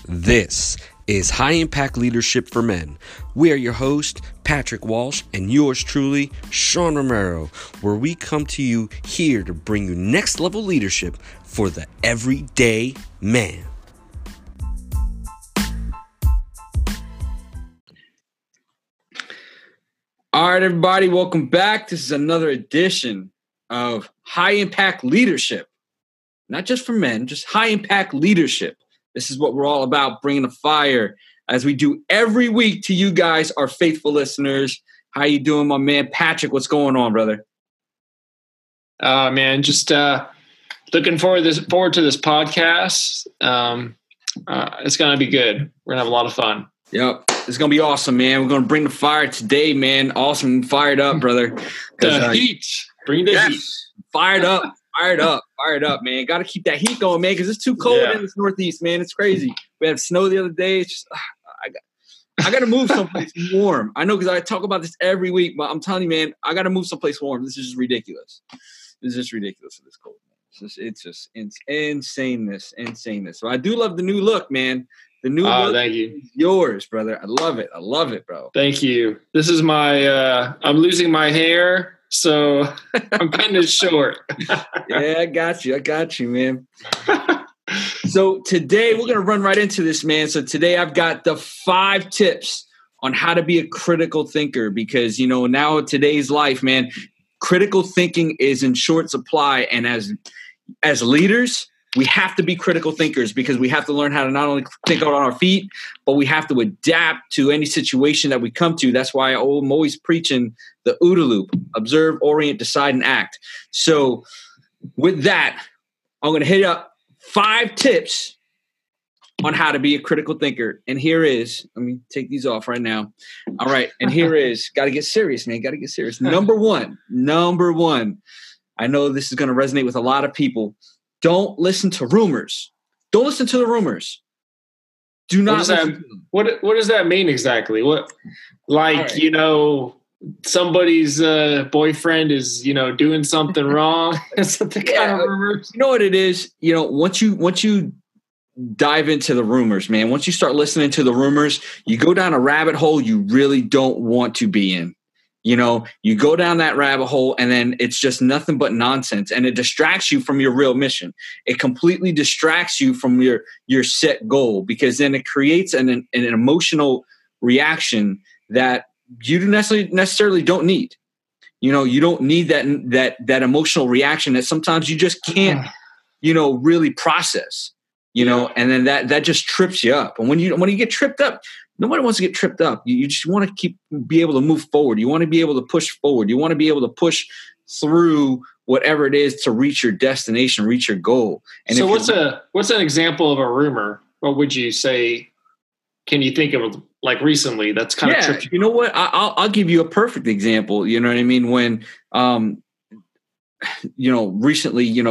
This is High Impact Leadership for Men. We are your host, Patrick Walsh, and yours truly, Sean Romero, where we come to you here to bring you next level leadership for the everyday man. All right, everybody, welcome back. This is another edition of High Impact Leadership. Not just for men, just high impact leadership. This is what we're all about, bringing the fire as we do every week to you guys, our faithful listeners. How you doing, my man? Patrick, what's going on, brother? Man, just looking forward to this podcast. It's going to be good. We're going to have a lot of fun. Yep. It's going to be awesome, man. We're going to bring the fire today, man. Awesome. Fired up, brother. The heat. Bring the heat. Fired up, man. Got to keep that heat going, man, because it's too cold in this Northeast, man. It's crazy. We had snow the other day. It's just, I got to move someplace warm. I know, because I talk about this every week, but I'm telling you, man, I got to move someplace warm. This is just ridiculous. This is just ridiculous for this cold, man. It's just insaneness. So I do love the new look, man. The new look thank you. Is yours, brother. I love it, bro. Thank you. This is my, I'm losing my hair, so I'm kind of short. Yeah, I got you, man. So today we're going to run right into this, man. So today I've got the 5 tips on how to be a critical thinker, because, now in today's life, man, critical thinking is in short supply. And as leaders, we have to be critical thinkers, because we have to learn how to not only think out on our feet, but we have to adapt to any situation that we come to. That's why I'm always preaching the OODA loop: observe, orient, decide, and act. So with that, I'm going to hit up 5 tips on how to be a critical thinker. And here is, let me take these off right now. All right. And here is, got to get serious, man. Got to get serious. Number one. I know this is going to resonate with a lot of people. Don't listen to rumors. Don't listen to the rumors. Do not listen to them. What does that mean exactly? Somebody's boyfriend is, doing something wrong. Something kind of rumors. You know what it is? Once you dive into the rumors, man, once you start listening to the rumors, you go down a rabbit hole you really don't want to be in. You go down that rabbit hole, and then it's just nothing but nonsense, and it distracts you from your real mission. It completely distracts you from your set goal, because then it creates an emotional reaction that you necessarily don't need. You don't need that emotional reaction that sometimes you just can't, really process. And then that just trips you up. And when you get tripped up, nobody wants to get tripped up. You just want to be able to move forward. You want to be able to push forward. You want to be able to push through whatever it is to reach your destination, reach your goal. And so what's an example of a rumor? What would you say? Can you think of like recently that's kind of tripped? You know what? I'll give you a perfect example. You know what I mean? When, recently,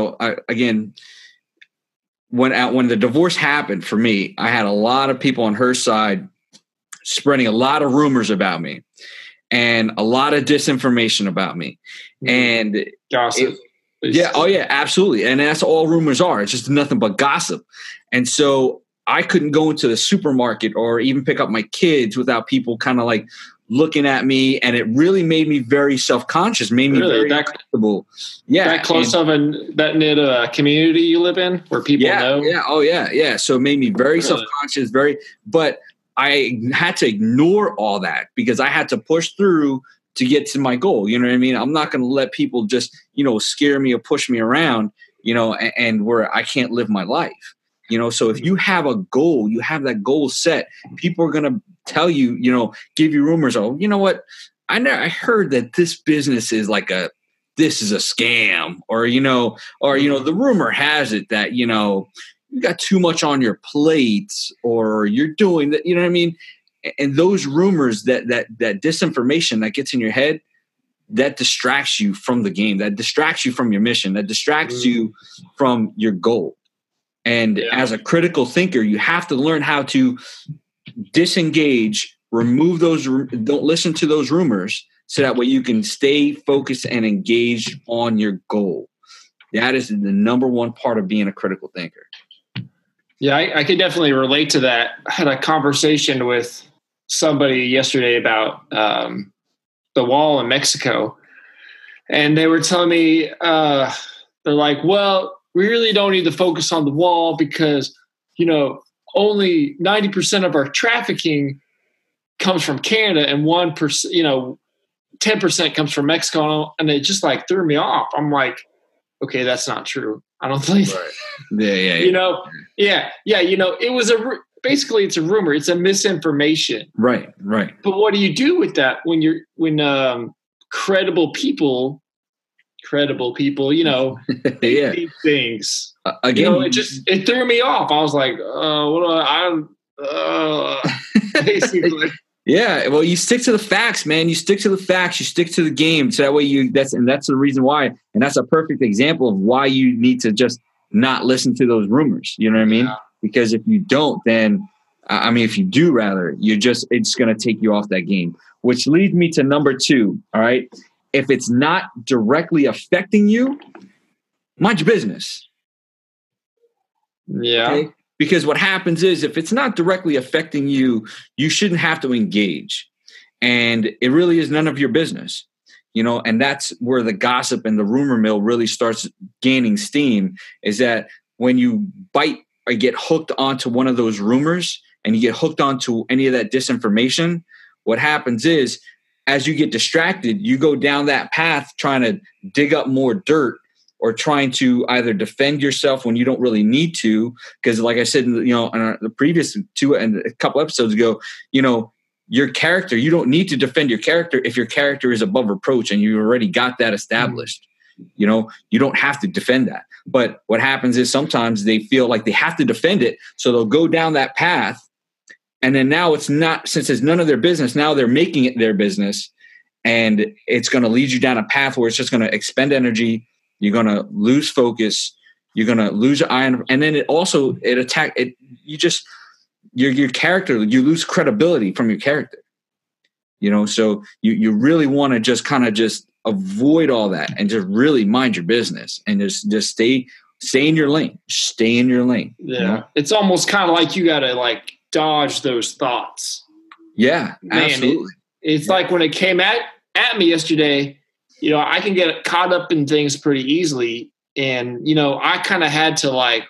when the divorce happened for me, I had a lot of people on her side spreading a lot of rumors about me and a lot of disinformation about me. And gossip. Absolutely. And that's all rumors are. It's just nothing but gossip. And so I couldn't go into the supermarket or even pick up my kids without people kind of like looking at me. And it really made me very self-conscious, made me very uncomfortable. Yeah. That close of that knit community you live in where people know? Yeah. Oh, yeah. So it made me very self-conscious, but I had to ignore all that because I had to push through to get to my goal. You know what I mean? I'm not going to let people just, scare me or push me around, and where I can't live my life. So if you have a goal, you have that goal set, people are going to tell you, give you rumors. Oh, you know what? I heard that this business is this is a scam, or the rumor has it that, you got too much on your plate, or you're doing that, you know what I mean? And those rumors, that disinformation that gets in your head, that distracts you from the game, that distracts you from your mission, that distracts you from your goal. And as a critical thinker, you have to learn how to disengage, remove those, don't listen to those rumors, so that way you can stay focused and engaged on your goal. That is the number one part of being a critical thinker. Yeah, I could definitely relate to that. I had a conversation with somebody yesterday about the wall in Mexico, and they were telling me they're like, well, we really don't need to focus on the wall because, only 90% of our trafficking comes from Canada and 1%, 10% comes from Mexico. And it just like threw me off. I'm like, okay, that's not true. I don't think, right. Yeah. It was basically it's a rumor. It's a misinformation. Right. But what do you do with that when credible people, yeah. these things. Again, it threw me off. I was like, basically. Yeah, well, you stick to the facts, man. You stick to the facts. You stick to the game. So that way that's the reason why. And that's a perfect example of why you need to just not listen to those rumors. You know what I mean? Because if you don't, then if you do rather, it's going to take you off that game, which leads me to number 2. All right. If it's not directly affecting you, mind your business. Yeah. Okay? Because what happens is if it's not directly affecting you, you shouldn't have to engage. And it really is none of your business, and that's where the gossip and the rumor mill really starts gaining steam, is that when you bite or get hooked onto one of those rumors and you get hooked onto any of that disinformation, what happens is as you get distracted, you go down that path trying to dig up more dirt or trying to either defend yourself when you don't really need to. Because like I said, in the previous 2 and a couple episodes ago, your character, you don't need to defend your character if your character is above reproach and you already got that established. You don't have to defend that. But what happens is sometimes they feel like they have to defend it. So they'll go down that path. And then now it's not, since it's none of their business, now they're making it their business. And it's going to lead you down a path where it's just going to expend energy. You're going to lose focus. You're going to lose your eye. And then your character, you lose credibility from your character. So you really want to just kind of just avoid all that and just really mind your business and just stay in your lane. Stay in your lane. Yeah. It's almost kind of like you got to dodge those thoughts. Yeah, man, absolutely. It's like when it came at me yesterday, I can get caught up in things pretty easily. And, I kind of had to right,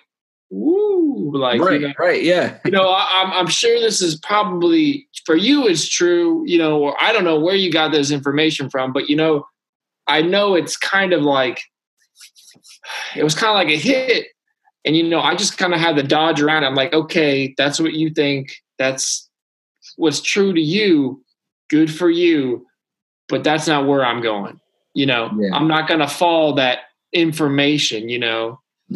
yeah. I'm sure this is probably for you it's true, or I don't know where you got this information from, but, I know it's kind of like, it was kind of like a hit. And, I just kind of had to dodge around. I'm like, okay, that's what you think. That's what's true to you. Good for you. But that's not where I'm going. Yeah. I'm not going to follow that information, Yeah.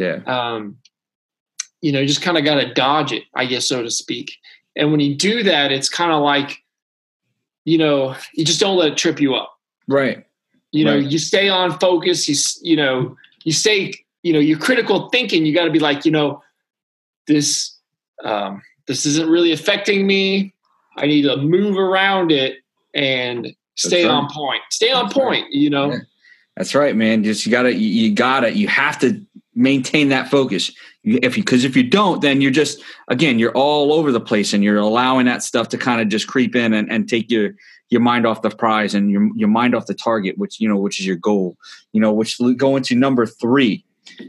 Just kind of got to dodge it, I guess, so to speak. And when you do that, it's kind of like, you just don't let it trip you up. Right. You stay on focus. You stay, your critical thinking, you got to be like, this isn't really affecting me. I need to move around it and stay on point. Stay on point, Yeah. That's right, man. Just you have to maintain that focus. Because if you don't, then you're just, again, you're all over the place and you're allowing that stuff to kind of just creep in and take your mind off the prize and your mind off the target, which is your goal, which go into number 3.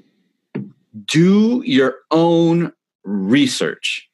Do your own research.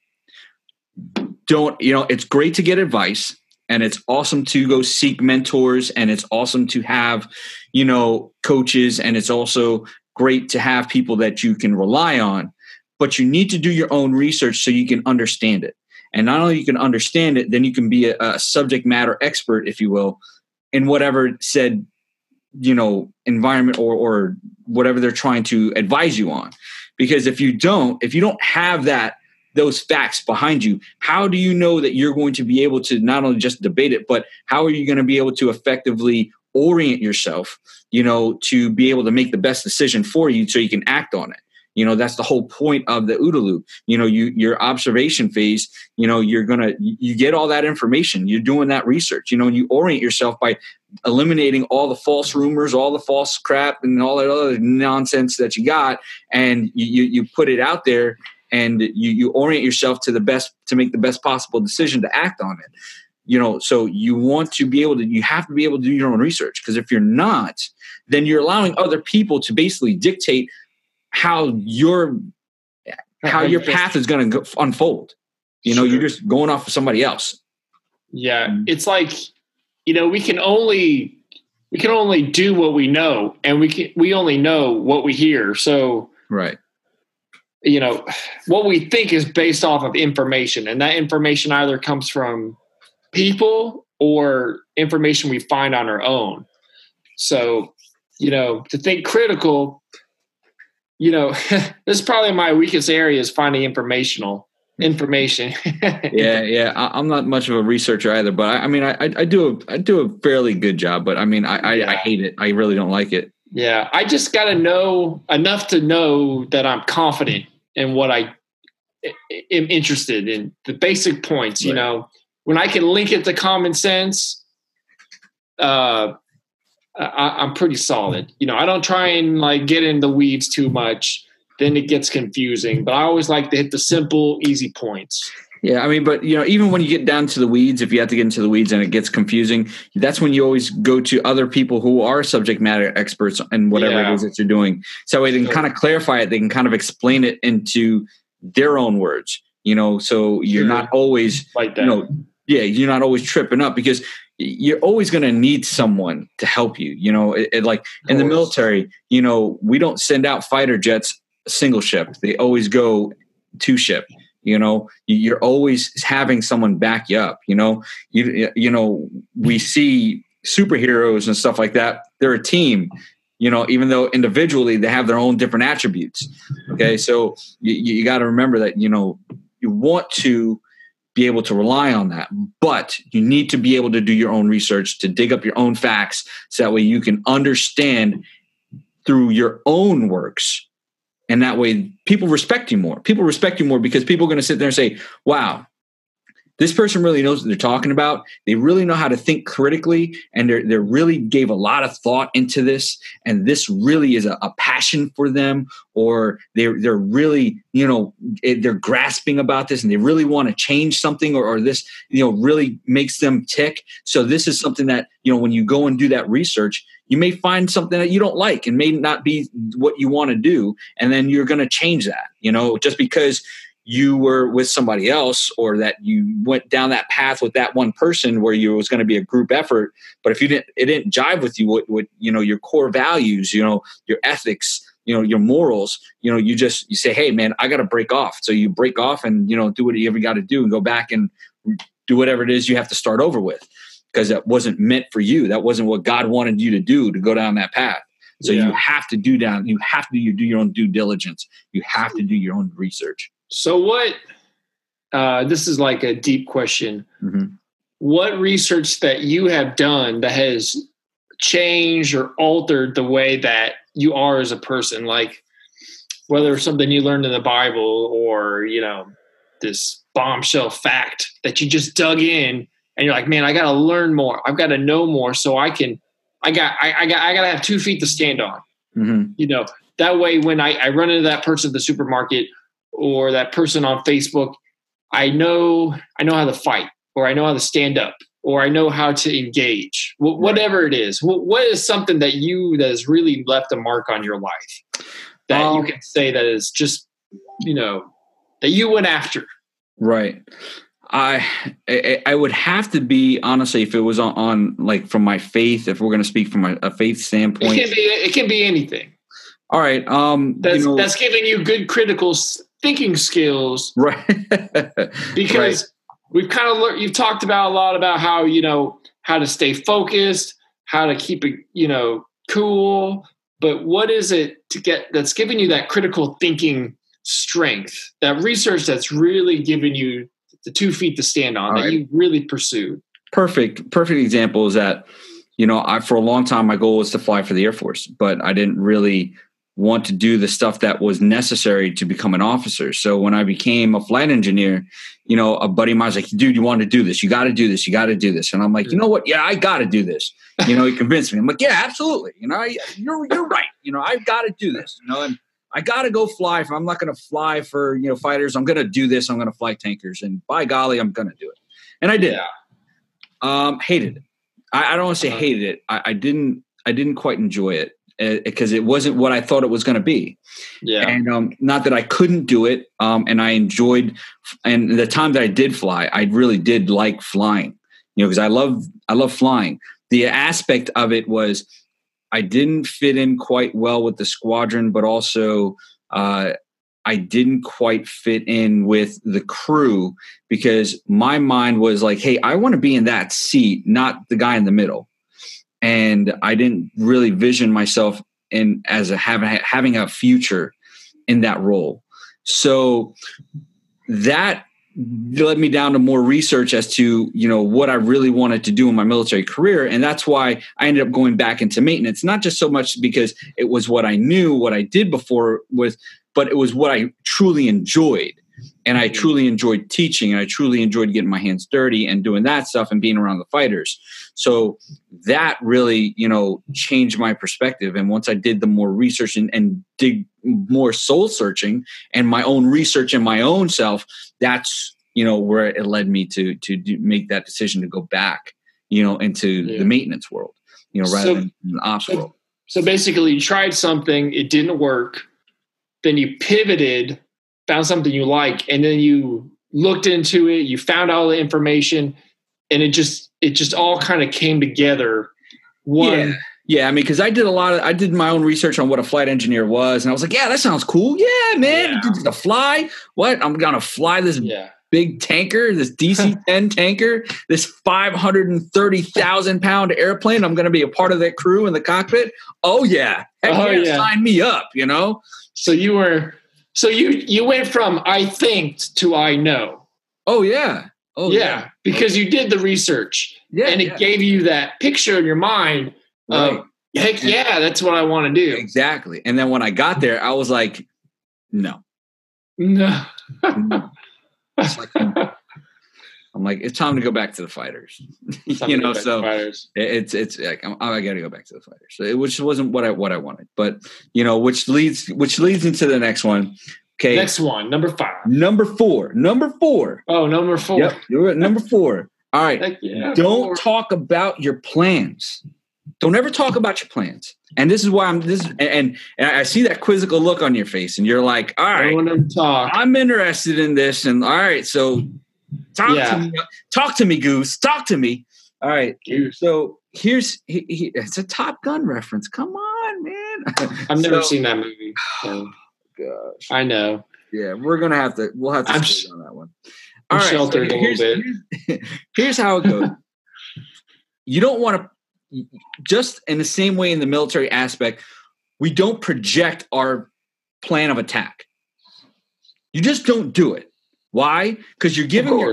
It's great to get advice and it's awesome to go seek mentors and it's awesome to have, coaches, and it's also great to have people that you can rely on, but you need to do your own research so you can understand it. And not only you can understand it, then you can be a subject matter expert, if you will, in whatever said, environment or whatever they're trying to advise you on. Because if you don't have those facts behind you, how do you know that you're going to be able to not only just debate it, but how are you going to be able to effectively orient yourself, to be able to make the best decision for you so you can act on it? That's the whole point of the OODA loop. Your observation phase, you get all that information. You're doing that research, and you orient yourself by eliminating all the false rumors, all the false crap and all that other nonsense that you got. And you put it out there and you orient yourself to make the best possible decision to act on it. So you have to be able to do your own research, because if you're not, then you're allowing other people to basically dictate how your path is going to unfold. Sure. You're just going off of somebody else. Yeah. It's like, we can only do what we know, and we only know what we hear. So, right. What we think is based off of information, and that information either comes from people or information we find on our own. So, to think critical, this is probably my weakest area, is finding information. Yeah. I'm not much of a researcher either, but I do a fairly good job, but I hate it. I really don't like it. Yeah. I just got to know enough to know that I'm confident in what I am interested in, the basic points. Right. When I can link it to common sense, I'm pretty solid. I don't try and get in the weeds too much. Then it gets confusing, but I always like to hit the simple, easy points. Yeah, but even when you get down to the weeds, if you have to get into the weeds and it gets confusing, that's when you always go to other people who are subject matter experts in whatever it is that you're doing. So they can kind of clarify it. They can kind of explain it into their own words, so you're not always like that. You're not always tripping up, because you're always going to need someone to help you. Like in the military, we don't send out fighter jets single ship. They always go two ship. You're always having someone back you up. We see superheroes and stuff like that. They're a team, even though individually they have their own different attributes. Okay. So you got to remember that, you want to be able to rely on that, but you need to be able to do your own research, to dig up your own facts, so that way you can understand through your own works. And that way people respect you more. People respect you more because people are going to sit there and say, wow, this person really knows what they're talking about. They really know how to think critically, and they really gave a lot of thought into this. And this really is a passion for them, or they're really, they're grasping about this and they really want to change something, or this, really makes them tick. So this is something that, when you go and do that research, you may find something that you don't like and may not be what you want to do. And then you're going to change that, just because you were with somebody else, or that you went down that path with that one person where you was going to be a group effort. But if it didn't jive with you, what your core values, your ethics, your morals, you say, hey man, I got to break off. So you break off and, do what you ever got to do and go back and do whatever it is you have to start over with, because that wasn't meant for you. That wasn't what God wanted you to do, to go down that path. So you have to do your own due diligence. You have to do your own research. So what, this is like a deep question. Mm-hmm. What research that you have done that has changed or altered the way that you are as a person? Like whether it's something you learned in the Bible, or, this bombshell fact that you just dug in and you're like, man, I got to learn more. I've got to know more so I got to have 2 feet to stand on. Mm-hmm. That way, when I run into that person at the supermarket, or that person on Facebook, I know how to fight, or I know how to stand up, or I know how to engage, whatever it is. What is something that has really left a mark on your life that you can say that is just, that you went after? Right. I would have to be, honestly, if it was on like from my faith, if we're going to speak from a faith standpoint. It can be anything. All right. That's giving you good critical thinking skills, right? Because we've kind of learned. You've talked about a lot about how how to stay focused, how to keep it cool. But what is it that's giving you that critical thinking strength, that research that's really giving you the 2 feet to stand on, that you really pursued? Perfect example is that for a long time my goal was to fly for the Air Force, but I didn't really want to do the stuff that was necessary to become an officer. So when I became a flight engineer, a buddy of mine was like, dude, you want to do this? You got to do this. You got to do this. And I'm like, you know what? Yeah, I got to do this. He convinced me. I'm like, yeah, absolutely. You're right. I've got to do this. And I got to go fly. If I'm not going to fly for, fighters, I'm going to do this. I'm going to fly tankers. And by golly, I'm going to do it. And I did. Hated it. I don't want to say hated it. I didn't quite enjoy it because it wasn't what I thought it was going to be. Yeah. And not that I couldn't do it. And I enjoyed, and the time that I did fly, I really did like flying, because I love flying. The aspect of it was I didn't fit in quite well with the squadron, but also I didn't quite fit in with the crew because my mind was like, hey, I want to be in that seat, not the guy in the middle. And I didn't really vision myself in as having a future in that role. So that led me down to more research as to, what I really wanted to do in my military career. And that's why I ended up going back into maintenance, not just so much because it was what I knew, what I did before but it was what I truly enjoyed. And I truly enjoyed teaching, and I truly enjoyed getting my hands dirty and doing that stuff and being around the fighters. So that really, changed my perspective. And once I did the more research and dig more soul searching and my own research in my own self, that's, where it led me to make that decision to go back, into the maintenance world, rather than the ops world. So basically you tried something, it didn't work. Then you pivoted, found something you like, and then you looked into it, you found all the information, and it just all kind of came together. Yeah. I mean, because I did my own research on what a flight engineer was, and I was like, yeah, that sounds cool. Yeah, man, to fly. What? I'm gonna fly this big tanker, this DC-10 tanker, this 530,000 pound airplane. I'm gonna be a part of that crew in the cockpit. Oh yeah, sign me up. So you went from I think to I know. Oh yeah. Because you did the research. Yeah. And it gave you that picture in your mind of heck yeah, that's what I want to do. Exactly. And then when I got there, I was like, no. I'm like, it's time to go back to the fighters. It's like I got to go back to the fighters. So which wasn't what I wanted, but which leads into the next one. Okay, next one, number 5, number 4. Oh, number 4. Yep, you're at number 4. All right, don't talk about your plans. Don't ever talk about your plans. And this is why and I see that quizzical look on your face, and you're like, all right, I'm interested in this, and all right, so. Talk to me, Goose. Talk to me. All right. So it's a Top Gun reference. Come on, man. I've never seen that movie. So. Gosh. I know. Yeah, we'll have to stay on that one. All right. Sheltered a little bit. Here's how it goes. You don't want to, just in the same way in the military aspect, we don't project our plan of attack. You just don't do it. Why? Because you're giving your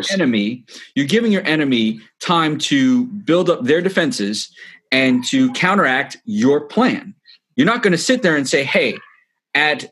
enemy time to build up their defenses and to counteract your plan. You're not going to sit there and say, hey, at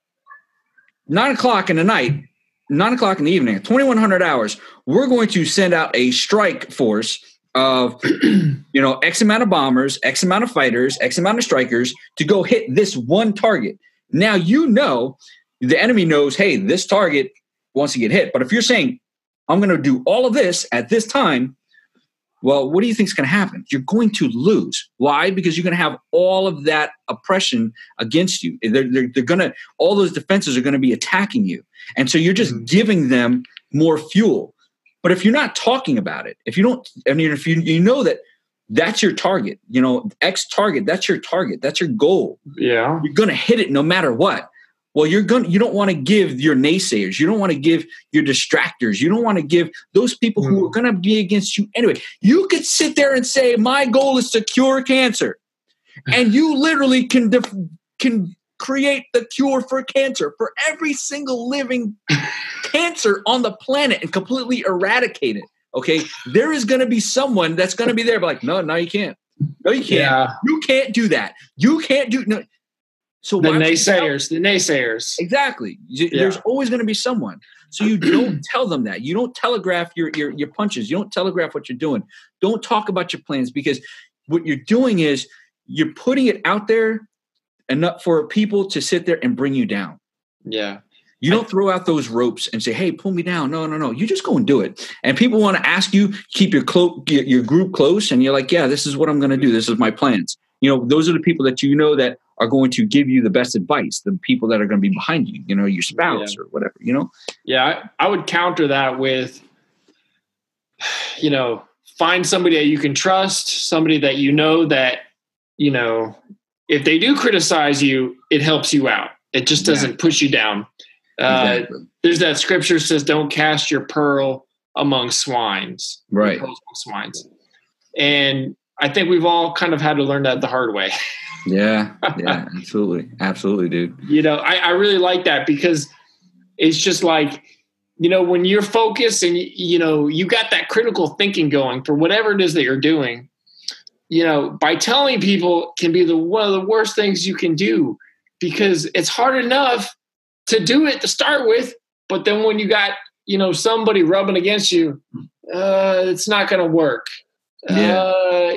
9 o'clock in the night, 9 o'clock in the evening, at 2100 hours, we're going to send out a strike force of, X amount of bombers, X amount of fighters, X amount of strikers to go hit this one target. Now, the enemy knows, hey, this target wants to get hit. But if you're saying, I'm going to do all of this at this time, well, what do you think is going to happen? You're going to lose. Why? Because you're going to have all of that oppression against you. All those defenses are going to be attacking you. And so you're just giving them more fuel. But if you're not talking about it, if you know that that's your target, X target, that's your target, that's your goal. Yeah. You're going to hit it no matter what. Well, you don't want to give your naysayers. You don't want to give your distractors. You don't want to give those people who are going to be against you anyway. You could sit there and say, my goal is to cure cancer. And you literally can create the cure for cancer for every single living cancer on the planet and completely eradicate it. Okay. There is going to be someone that's going to be there, but like, no, you can't. No, you can't. Yeah. You can't do that. You can't do no. So the naysayers. Exactly. There's always going to be someone. So you don't tell them that. You don't telegraph your punches. You don't telegraph what you're doing. Don't talk about your plans, because what you're doing is you're putting it out there enough for people to sit there and bring you down. Yeah. You don't throw out those ropes and say, hey, pull me down. No. You just go and do it. And people want to ask you, keep your group close. And you're like, yeah, this is what I'm going to do. This is my plans. Those are the people that that are going to give you the best advice, the people that are going to be behind you, your spouse or whatever, Yeah, I would counter that with, find somebody that you can trust, somebody that that, if they do criticize you, it helps you out. It just doesn't push you down. Exactly. There's that scripture says, don't cast your pearl among swines. Right. Among swines. And I think we've all kind of had to learn that the hard way. Yeah, absolutely. Absolutely, dude. I really like that because it's just like, when you're focused and, you got that critical thinking going for whatever it is that you're doing, by telling people can be one of the worst things you can do because it's hard enough to do it to start with. But then when you got, somebody rubbing against you, it's not going to work. Yeah.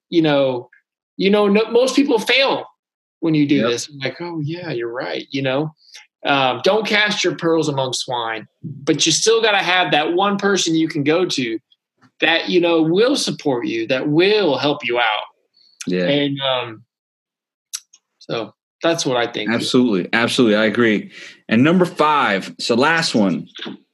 Most people fail when you do this. I'm like, oh yeah, you're right. Don't cast your pearls among swine, but you still got to have that one person you can go to that, will support you, that will help you out. Yeah. And, so that's what I think. Absolutely. Absolutely. I agree. And number 5, so last one,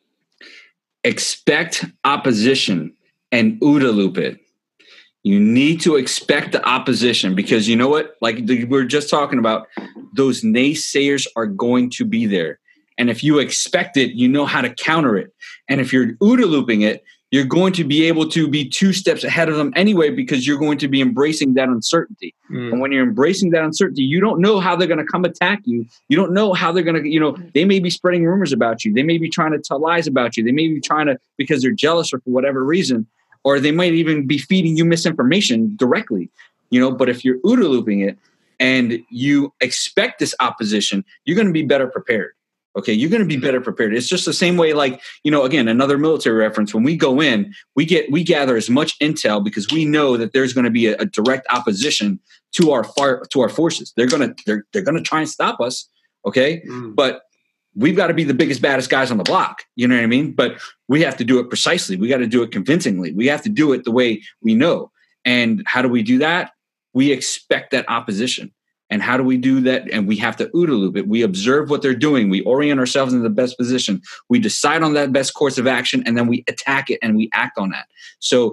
expect opposition and OODA loop it. You need to expect the opposition because you know what? Like we were just talking about, those naysayers are going to be there. And if you expect it, you know how to counter it. And if you're OODA looping it, you're going to be able to be 2 steps ahead of them anyway because you're going to be embracing that uncertainty. And when you're embracing that uncertainty, you don't know how they're going to come attack you. You don't know how they're going to, they may be spreading rumors about you. They may be trying to tell lies about you. They may be trying to, because they're jealous or for whatever reason, or they might even be feeding you misinformation directly, but if you're OODA looping it and you expect this opposition, you're going to be better prepared. Okay. You're going to be better prepared. It's just the same way, like, again, another military reference. When we go in, we gather as much intel because we know that there's going to be a direct opposition to our forces. They're going to try and stop us. Okay. But we've got to be the biggest, baddest guys on the block. You know what I mean? But we have to do it precisely. We got to do it convincingly. We have to do it the way we know. And how do we do that? We expect that opposition. And how do we do that? And we have to OODA loop it. We observe what they're doing. We orient ourselves in the best position. We decide on that best course of action, and then we attack it and we act on that. So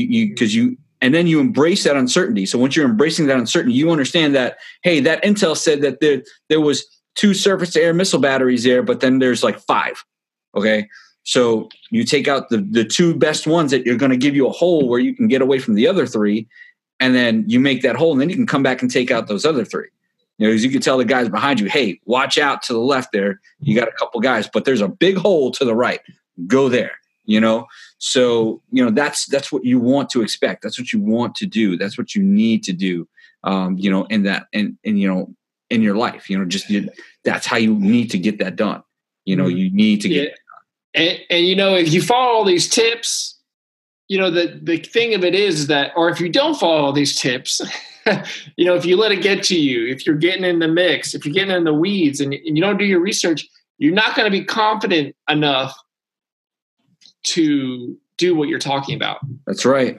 and then you embrace that uncertainty. So once you're embracing that uncertainty, you understand that, hey, that intel said that there was 2 surface-to-air missile batteries there, but then there's like 5. Okay, so you take out the 2 best ones that you're going to give you a hole where you can get away from the other 3. And then you make that hole, and then you can come back and take out those other 3. Because you can tell the guys behind you, hey, watch out to the left there. You got a couple guys, but there's a big hole to the right. Go there, So, that's what you want to expect. That's what you want to do. That's what you need to do, in that, in your life. That's how you need to get that done. You need to get it done. And if you follow all these tips, the thing of it is that, or if you don't follow all these tips, if you let it get to you, if you're getting in the mix, if you're getting in the weeds and you don't do your research, you're not going to be confident enough to do what you're talking about. That's right.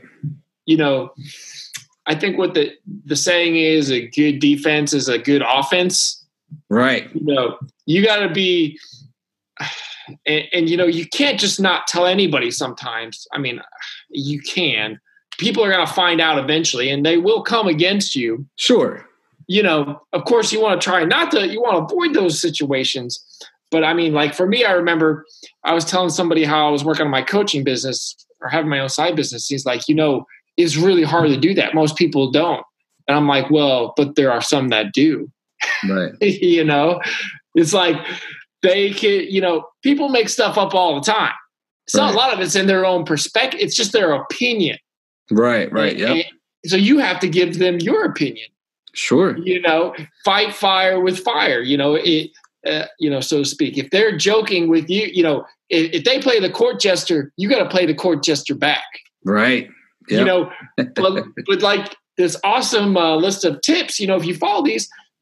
I think what the saying is, a good defense is a good offense. Right. You got to be, and you can't just not tell anybody sometimes. I mean, you can. People are going to find out eventually, and they will come against you. Sure. Of course, you want to try you want to avoid those situations. But I mean, like for me, I remember I was telling somebody how I was working on my coaching business or having my own side business. He's like, it's really hard to do that. Most people don't. And I'm like, well, but there are some that do. Right. It's like they can, people make stuff up all the time. So a lot of it's in their own perspective. It's just their opinion. Right. Yeah. So you have to give them your opinion. Sure. Fight fire with fire, so to speak. If they're joking with you, if they play the court jester, you got to play the court jester back. Right. Yep. But like this awesome list of tips, if you follow these,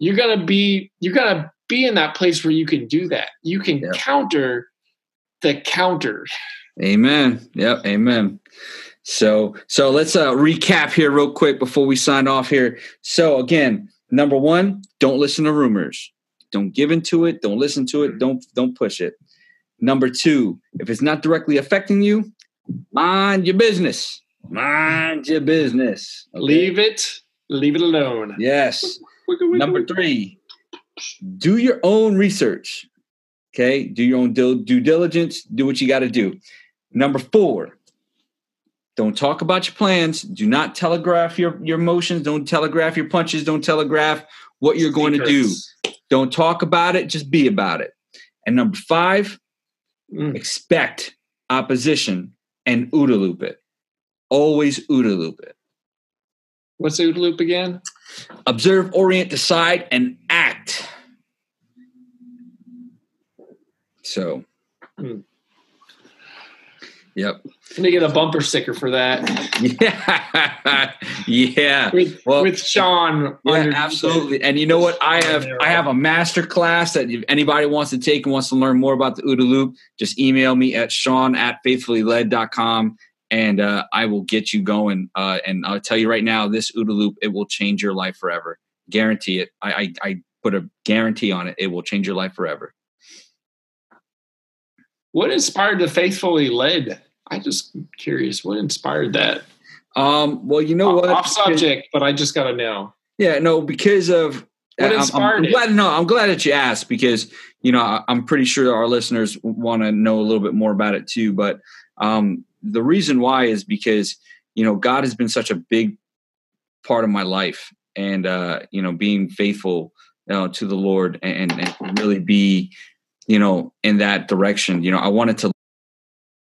you gotta be in that place where you can do that. You can counter the counter. Amen. Yep. Amen. So let's recap here real quick before we sign off here. So again, number one, don't listen to rumors. Don't give into it. Don't listen to it. Don't push it. Number two, if it's not directly affecting you, mind your business. Mind your business. Okay? Leave it alone. Yes. Number three, do your own research. Okay. Do your own due diligence. Do what you got to do. Number four, don't talk about your plans. Do not telegraph your emotions. Don't telegraph your punches. Don't telegraph what you're going to do. Don't talk about it. Just be about it. And number five, expect opposition and OODA loop it. Always OODA loop it. What's OODA loop again? Observe, orient, decide, and act. So, yep. Let me get a bumper sticker for that. Yeah. With Sean. Yeah, absolutely. And you know what? I have a master class that if anybody wants to take and wants to learn more about the OODA loop, just email me at sean@faithfullyled.com and I will get you going. And I'll tell you right now, this OODA loop, it will change your life forever. Guarantee it. I put a guarantee on it. It will change your life forever. What inspired the Faithfully Led? I'm just curious. What inspired that? Well, you know what? Off subject, but I just got to know. Yeah, no, because of what inspired it? I'm glad that you asked because, you know, I'm pretty sure our listeners want to know a little bit more about it too. But the reason why is because, you know, God has been such a big part of my life and, you know, being faithful to the Lord and really be, you know, in that direction. You know, I wanted to